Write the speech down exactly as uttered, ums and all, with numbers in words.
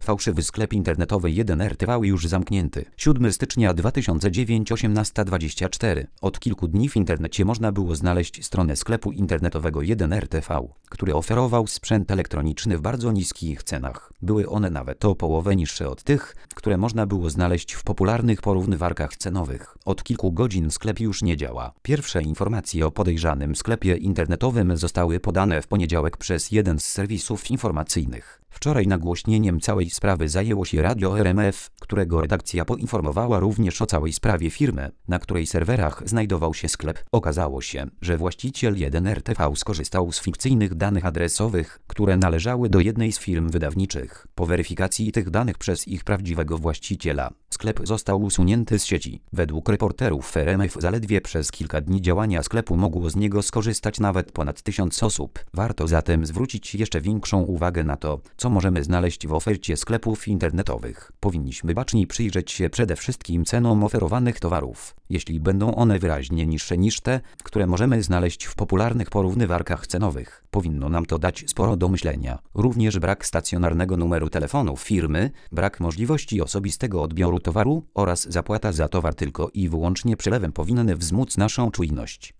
Fałszywy sklep internetowy jeden R T V już zamknięty. siódmego stycznia dwa tysiące dziewiątego, osiemnasta dwadzieścia cztery. Od kilku dni w internecie można było znaleźć stronę sklepu internetowego jeden R T V, który oferował sprzęt elektroniczny w bardzo niskich cenach. Były one nawet o połowę niższe od tych, które można było znaleźć w popularnych porównywarkach cenowych. Od kilku godzin sklep już nie działa. Pierwsze informacje o podejrzanym sklepie internetowym zostały podane w poniedziałek przez jeden z serwisów informacyjnych. Wczoraj nagłośnieniem całej sprawy zajęło się Radio R M F, którego redakcja poinformowała również o całej sprawie firmy, na której serwerach znajdował się sklep. Okazało się, że właściciel jeden R T V skorzystał z fikcyjnych danych adresowych, które należały do jednej z firm wydawniczych. Po weryfikacji tych danych przez ich prawdziwego właściciela, sklep został usunięty z sieci. Według reporterów R M F zaledwie przez kilka dni działania sklepu mogło z niego skorzystać nawet ponad tysiąc osób. Warto zatem zwrócić jeszcze większą uwagę na to, co możemy znaleźć w ofercie sklepów internetowych. Powinniśmy baczniej przyjrzeć się przede wszystkim cenom oferowanych towarów. Jeśli będą one wyraźnie niższe niż te, które możemy znaleźć w popularnych porównywarkach cenowych, powinno nam to dać sporo do myślenia. Również brak stacjonarnego numeru telefonu firmy, brak możliwości osobistego odbioru towaru oraz zapłata za towar tylko i wyłącznie przelewem powinny wzmóc naszą czujność.